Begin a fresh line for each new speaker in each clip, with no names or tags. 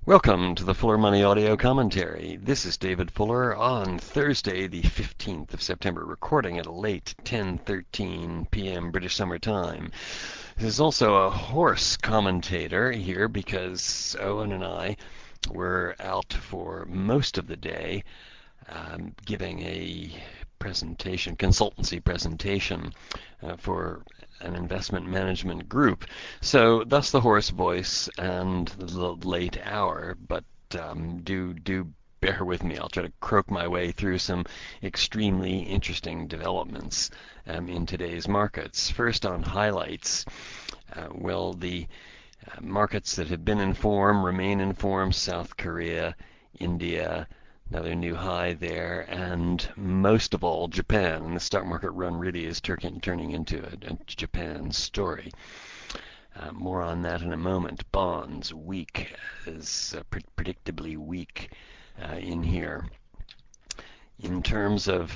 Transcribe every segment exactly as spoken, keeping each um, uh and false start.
Welcome to the Fuller Money Audio Commentary. This is David Fuller on Thursday, the fifteenth of September, recording at a late ten thirteen p m. British Summer Time. This is also a horse commentator here because Owen and I were out for most of the day um, giving a presentation, consultancy presentation uh, for an investment management group. So thus the hoarse voice and the late hour, but um, do do bear with me. I'll try to croak my way through some extremely interesting developments um, in today's markets. First on highlights, uh, well, the uh, markets that have been in form remain in form. South Korea, India, another new high there, and most of all, Japan. And the stock market run really is turning into a, a Japan story. Uh, more on that in a moment. Bonds weak, is uh, pre- predictably weak uh, in here. In terms of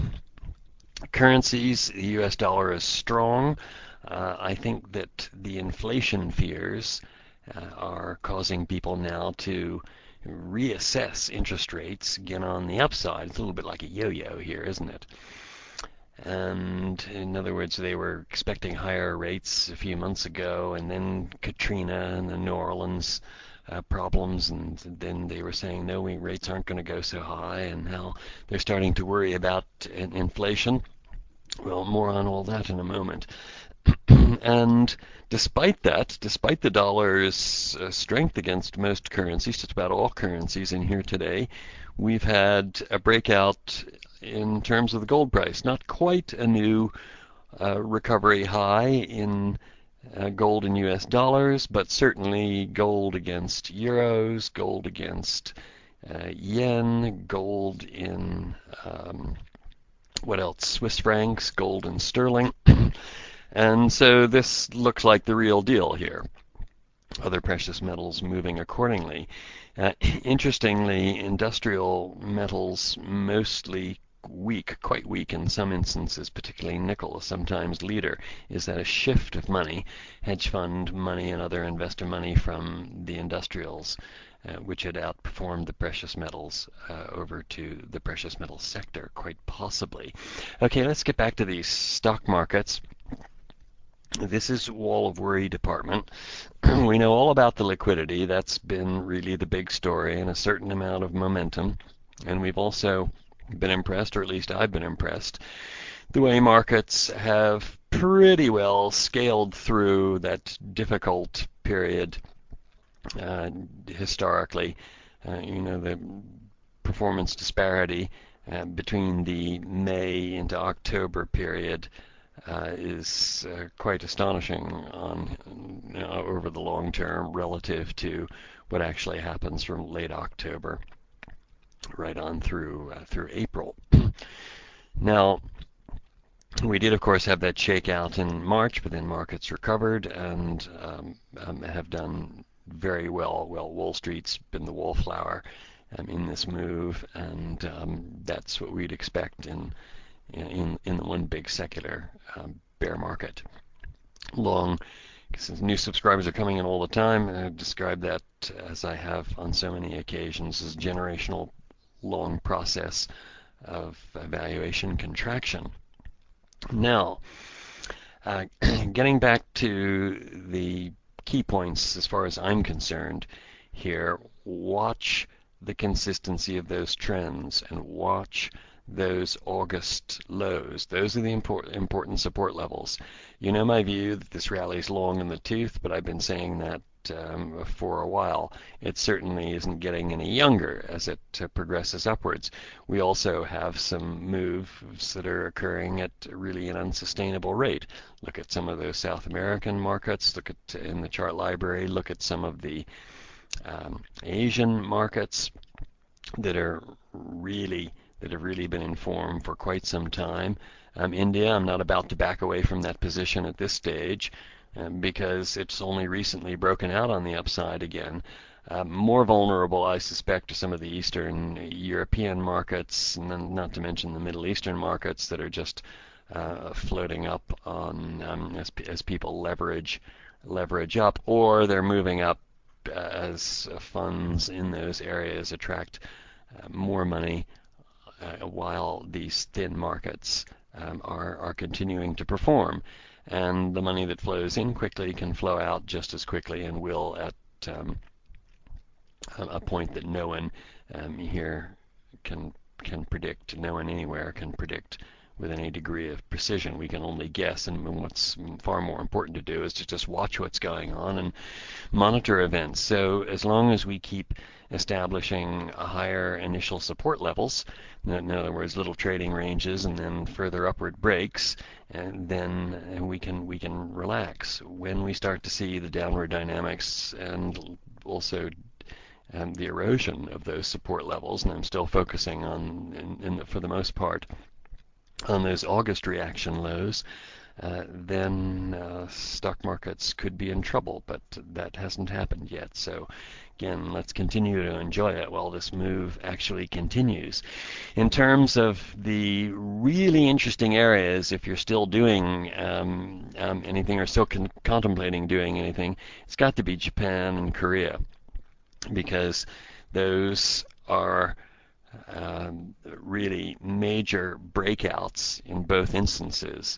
currencies, the U S dollar is strong. Uh, I think that the inflation fears uh, are causing people now to reassess interest rates again on the upside. It's a little bit like a yo-yo here, isn't it? And in other words, they were expecting higher rates a few months ago, and then Katrina and the New Orleans uh, problems, and then they were saying no, we, rates aren't going to go so high, and now they're starting to worry about in- inflation. Well, more on all that in a moment. And despite that, despite the dollar's uh, strength against most currencies, just about all currencies in here today, we've had a breakout in terms of the gold price. Not quite a new uh, recovery high in uh, gold in U S dollars, but certainly gold against euros, gold against uh, yen, gold in um, what else? Swiss francs, gold and sterling. And so this looks like the real deal here. Other precious metals moving accordingly. Uh, interestingly, industrial metals mostly weak, quite weak in some instances, particularly nickel, a sometimes leader. Is that a shift of money, hedge fund money and other investor money from the industrials, uh, which had outperformed the precious metals uh, over to the precious metals sector, quite possibly. Okay, let's get back to these stock markets. This is wall of worry department. We know all about the liquidity. That's been really the big story and a certain amount of momentum. And we've also been impressed, or at least I've been impressed, the way markets have pretty well scaled through that difficult period uh, historically. Uh, you know, the performance disparity uh, between the May into October period uh, is uh, quite astonishing on you know, over the long term relative to what actually happens from late October right on through uh, through April. Now, we did, of course, have that shakeout in March, but then markets recovered and um, um, have done very well. Well, Wall Street's been the wallflower um, in this move, and um, that's what we'd expect in in in the one big secular um, bear market. Long, since new subscribers are coming in all the time, I describe that as I have on so many occasions as generational long process of valuation contraction. Now, uh, getting back to the key points as far as I'm concerned here, watch the consistency of those trends and watch those August lows. Those are the important important support levels. You know my view that this rally is long in the tooth, but I've been saying that um, for a while. It certainly isn't getting any younger as it uh, progresses upwards. We also have some moves that are occurring at really an unsustainable rate. Look at some of those South American markets. Look at in the chart library. Look at some of the um, Asian markets that are really that have really been in form for quite some time. Um, India, I'm not about to back away from that position at this stage um, because it's only recently broken out on the upside again. Uh, more vulnerable, I suspect, to some of the Eastern European markets, and not to mention the Middle Eastern markets that are just uh, floating up on um, as, as people leverage leverage up, or they're moving up as funds in those areas attract uh, more money uh, while these thin markets um, are, are continuing to perform. And the money that flows in quickly can flow out just as quickly and will at um, a point that no one um, here can can predict. No one anywhere can predict with any degree of precision. We can only guess, and what's far more important to do is to just watch what's going on and monitor events. So as long as we keep establishing a higher initial support levels, in other words, little trading ranges and then further upward breaks, and then we can we can relax. When we start to see the downward dynamics and also um, the erosion of those support levels, and I'm still focusing on, in, in the, for the most part, on those August reaction lows, uh, then uh, stock markets could be in trouble, but that hasn't happened yet. So again, let's continue to enjoy it while this move actually continues. In terms of the really interesting areas, if you're still doing um, um, anything or still con- contemplating doing anything, it's got to be Japan and Korea, because those are um, really major breakouts in both instances.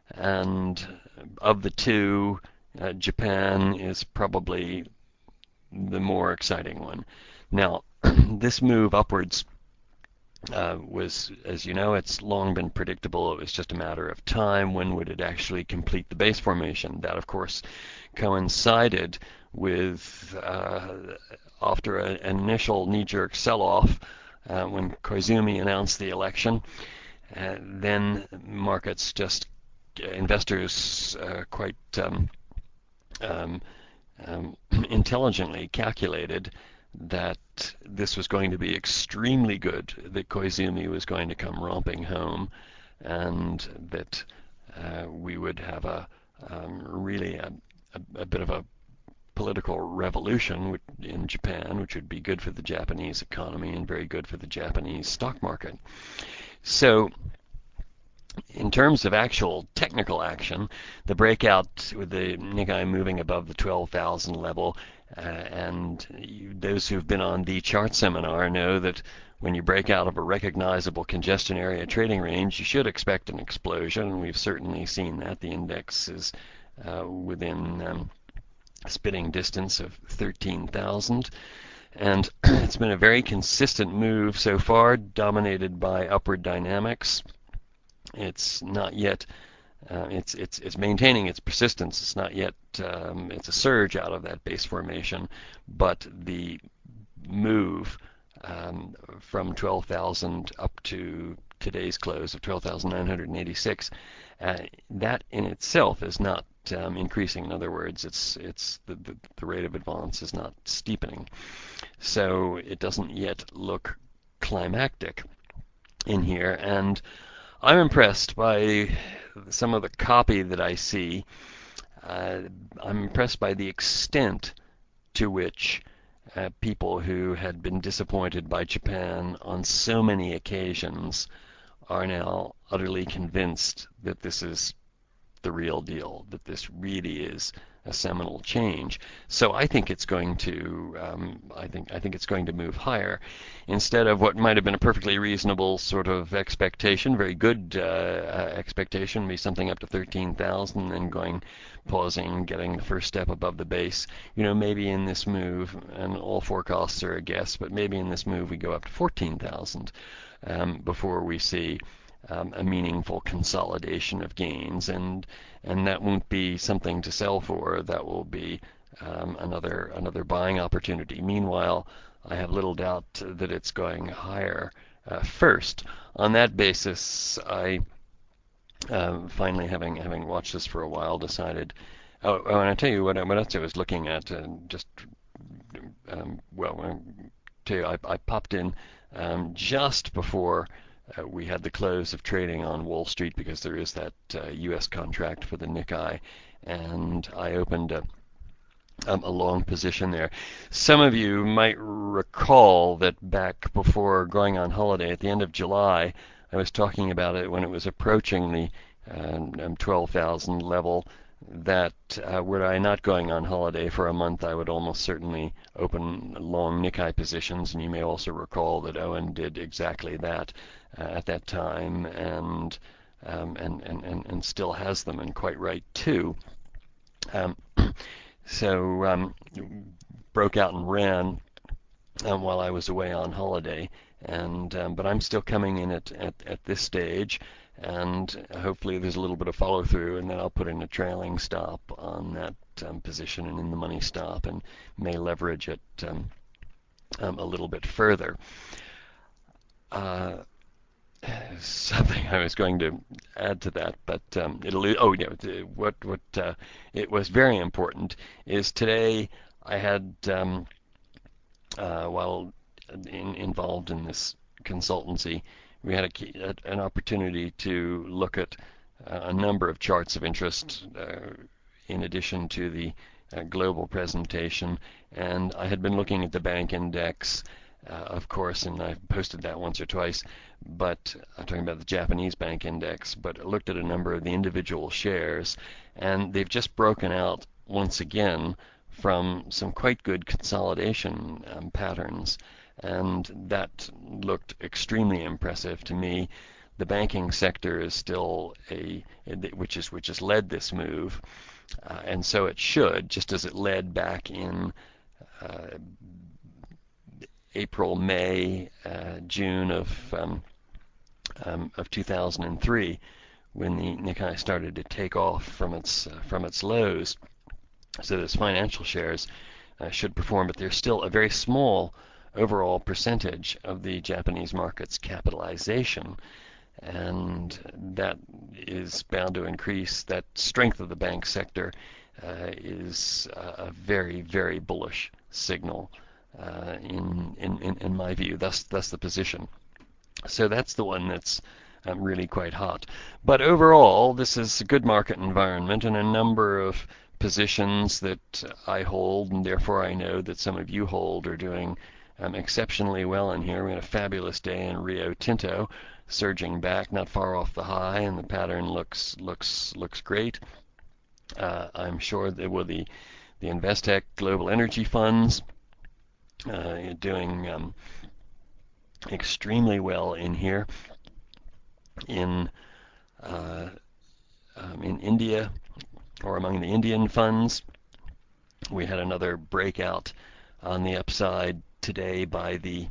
And of the two, uh, Japan is probably the more exciting one. Now, this move upwards uh, was, as you know, it's long been predictable. It was just a matter of time. When would it actually complete the base formation? That, of course, coincided with uh, after a, an initial knee-jerk sell-off uh, when Koizumi announced the election. Uh, then markets just, investors uh, quite um, um, um, intelligently calculated that this was going to be extremely good, that Koizumi was going to come romping home, and that uh, we would have a um, really a, a, a bit of a political revolution in Japan, which would be good for the Japanese economy and very good for the Japanese stock market. So in terms of actual technical action, the breakout with the Nikkei moving above the twelve thousand level, uh, and you, those who've been on the chart seminar know that when you break out of a recognizable congestion area trading range, you should expect an explosion, and we've certainly seen that. The index is uh, within um, spitting distance of thirteen thousand. And it's been a very consistent move so far, dominated by upward dynamics. It's not yet, uh, it's, it's, it's maintaining its persistence. It's not yet, um, it's a surge out of that base formation, but the move um, from twelve thousand up to today's close of twelve thousand nine hundred eighty-six, uh, that in itself is not um, increasing. In other words, it's it's the, the, the rate of advance is not steepening. So it doesn't yet look climactic in here, and I'm impressed by some of the copy that I see. Uh, I'm impressed by the extent to which uh, people who had been disappointed by Japan on so many occasions are now utterly convinced that this is the real deal, that this really is a seminal change. So I think it's going to, um, I think I think it's going to move higher, instead of what might have been a perfectly reasonable sort of expectation, very good uh, expectation, be something up to thirteen thousand, and going, pausing, getting the first step above the base. You know, maybe in this move, and all forecasts are a guess, but maybe in this move we go up to fourteen thousand um, before we see Um, a meaningful consolidation of gains, and and that won't be something to sell for. That will be um, another another buying opportunity. Meanwhile, I have little doubt that it's going higher uh, first. On that basis, I um, finally, having having watched this for a while, decided. Oh, oh and I tell you what, what else I was looking at, uh, just um, well, I tell you, I, I popped in um, just before Uh, we had the close of trading on Wall Street, because there is that uh, U S contract for the Nikkei, and I opened a, um, a long position there. Some of you might recall that back before going on holiday at the end of July, I was talking about it when it was approaching the um, twelve thousand level. that uh, were I not going on holiday for a month, I would almost certainly open long Nikkei positions. And you may also recall that Owen did exactly that uh, at that time, and, um, and and and and still has them, and quite right too. Um, so um, broke out and ran um, while I was away on holiday, and um, but I'm still coming in at, at, at this stage, and hopefully there's a little bit of follow through, and then I'll put in a trailing stop on that um, position and in the money stop, and may leverage it um, um, a little bit further. Uh, Something I was going to add to that, but um, it'll. Oh yeah, what what uh, it was very important is today I had um, uh, while in, involved in this consultancy, we had a, an opportunity to look at a number of charts of interest uh, in addition to the uh, global presentation. And I had been looking at the bank index, uh, of course, and I've posted that once or twice, but I'm talking about the Japanese bank index, but I looked at a number of the individual shares, and they've just broken out once again from some quite good consolidation um, patterns, and that looked extremely impressive to me. The banking sector is still a which is which has led this move, uh, and so it should, just as it led back in uh, April, May, uh, June of um, um, of two thousand three, when the Nikkei started to take off from its uh, from its lows. So those financial shares uh, should perform, but they're still a very small overall percentage of the Japanese market's capitalization, and that is bound to increase. That strength of the bank sector uh, is a very, very bullish signal uh, in, in, in my view. Thus, thus the position. So that's the one that's um, really quite hot. But overall, this is a good market environment, and a number of positions that I hold, and therefore I know that some of you hold, are doing um, exceptionally well in here. We had a fabulous day in Rio Tinto, surging back not far off the high, and the pattern looks looks looks great. Uh, I'm sure that with the the Investec Global Energy Funds uh, doing um, extremely well in here. In uh, um, in India, or among the Indian funds, we had another breakout on the upside today by the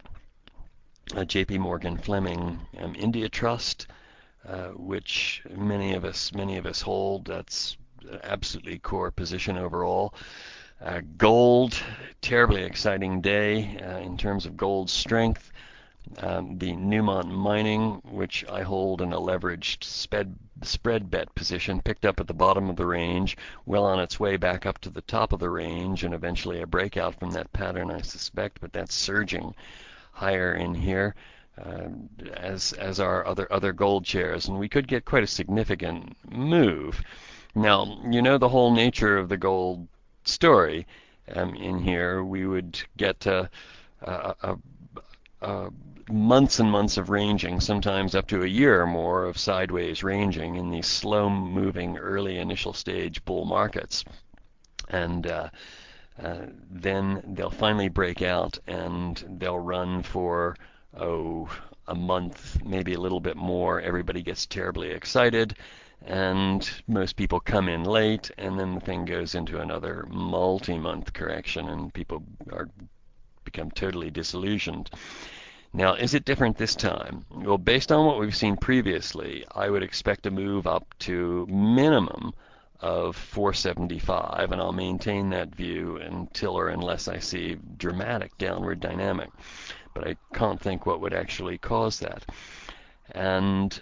uh, J P Morgan Fleming um, India Trust, uh, which many of us many of us hold. That's an absolutely core position overall. Uh, gold, terribly exciting day uh, in terms of gold strength. Um, the Newmont Mining, which I hold in a leveraged spread, spread bet position, picked up at the bottom of the range, well on its way back up to the top of the range, and eventually a breakout from that pattern, I suspect, but that's surging higher in here, uh, as as are other other gold shares, and we could get quite a significant move. Now, you know the whole nature of the gold story um, in here. We would get a, a, a, a months and months of ranging, sometimes up to a year or more of sideways ranging in these slow-moving early initial stage bull markets. And uh, uh, then they'll finally break out, and they'll run for, oh, a month, maybe a little bit more. Everybody gets terribly excited, and most people come in late, and then the thing goes into another multi-month correction, and people are become totally disillusioned. Now, is it different this time? Well, based on what we've seen previously, I would expect a move up to minimum of four seventy-five, and I'll maintain that view until or unless I see dramatic downward dynamic. But I can't think what would actually cause that. And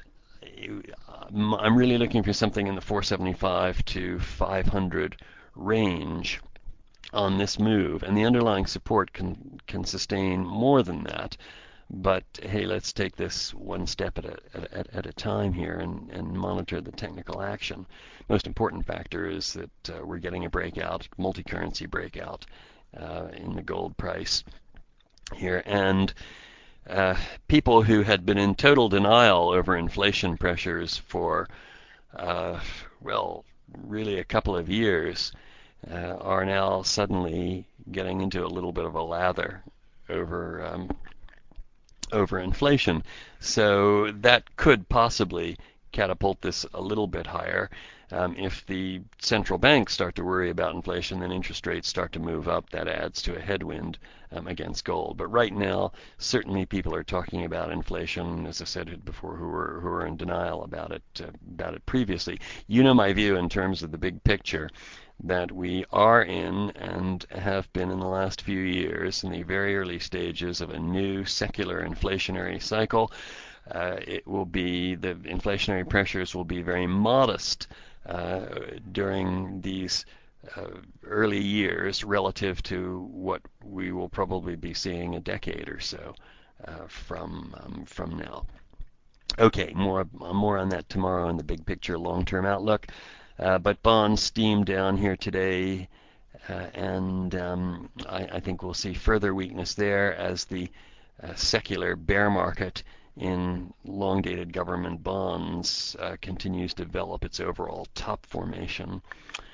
I'm really looking for something in the four seventy-five to five hundred range on this move, and the underlying support can can sustain more than that. But hey, let's take this one step at a, at, at a time here, and, and monitor the technical action. Most important factor is that uh, we're getting a breakout, multi-currency breakout uh, in the gold price here. And uh, people who had been in total denial over inflation pressures for, uh, well, really a couple of years uh, are now suddenly getting into a little bit of a lather over um, over inflation. So that could possibly catapult this a little bit higher. Um, if the central banks start to worry about inflation, then interest rates start to move up. That adds to a headwind um, against gold. But right now, certainly people are talking about inflation, as I said before, who are who are in denial about it uh, about it previously. You know my view in terms of the big picture, that we are in and have been in the last few years in the very early stages of a new secular inflationary cycle. Uh, it will be, the inflationary pressures will be very modest uh, during these uh, early years relative to what we will probably be seeing a decade or so uh, from um, from now. Okay, more more on that tomorrow in the big picture long-term outlook. Uh, but bonds steam down here today, uh, and um, I, I think we'll see further weakness there as the uh, secular bear market in long-dated government bonds uh, continues to develop its overall top formation.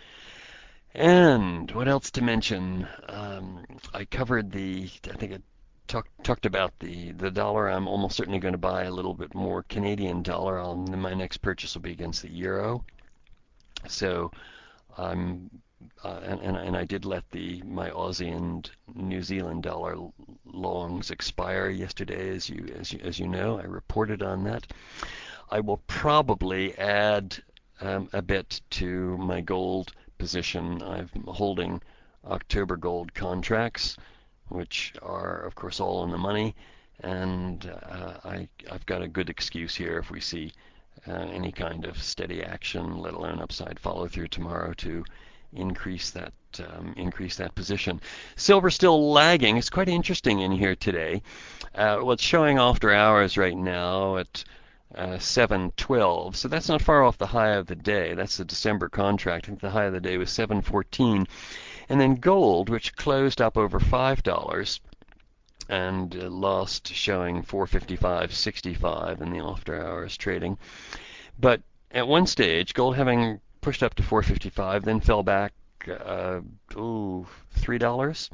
And what else to mention? Um, I covered the, I think I talked talked about the the dollar. I'm almost certainly going to buy a little bit more Canadian dollar. I'll, my next purchase will be against the euro. So I'm uh, and, and and I did let the my Aussie and New Zealand dollar longs expire yesterday, as you as you as you know. I reported on that. I will probably add um, a bit to my gold position. I'm holding October gold contracts, which are of course all in the money, and uh, I I've got a good excuse here if we see uh, any kind of steady action, let alone upside follow through tomorrow, to increase that um, increase that position. Silver still lagging. It's quite interesting in here today. Uh, what's showing after hours right now at uh, seven twelve, so that's not far off the high of the day. That's the December contract. I think the high of the day was seven fourteen. And then gold, which closed up over five dollars and uh, lost, showing four fifty-five sixty-five in the after hours trading. But at one stage, gold having pushed up to four fifty-five, then fell back uh, ooh, three dollars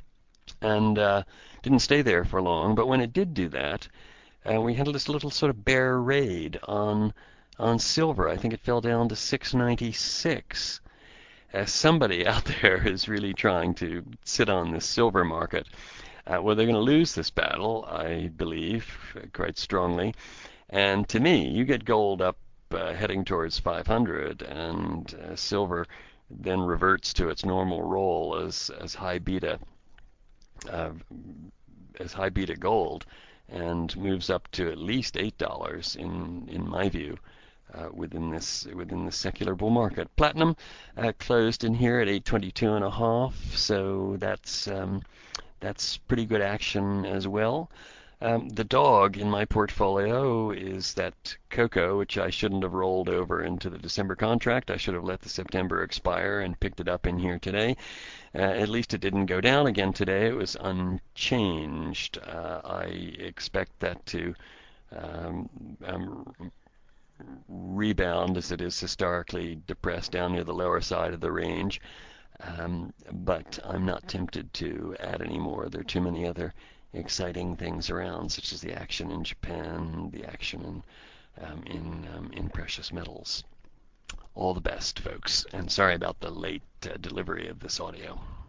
and uh, didn't stay there for long. But when it did do that, uh, we had this little sort of bear raid on on silver. I think it fell down to six ninety-six. As somebody out there is really trying to sit on this silver market. Uh, well, they're going to lose this battle, I believe, quite strongly. And to me, you get gold up uh, heading towards five hundred, and uh, silver then reverts to its normal role as as high beta uh, as high beta gold, and moves up to at least eight dollars in in my view. Uh, within this within the secular bull market, platinum uh, closed in here at eight twenty-two and a half, so that's um, that's pretty good action as well. Um, the dog in my portfolio is that cocoa, which I shouldn't have rolled over into the December contract. I should have let the September expire and picked it up in here today. Uh, at least it didn't go down again today. It was unchanged. Uh, I expect that to um, um, rebound, as it is historically depressed down near the lower side of the range. Um, but I'm not tempted to add any more. There are too many other exciting things around, such as the action in Japan, the action in um, in um, in precious metals. All the best, folks, and sorry about the late uh, delivery of this audio.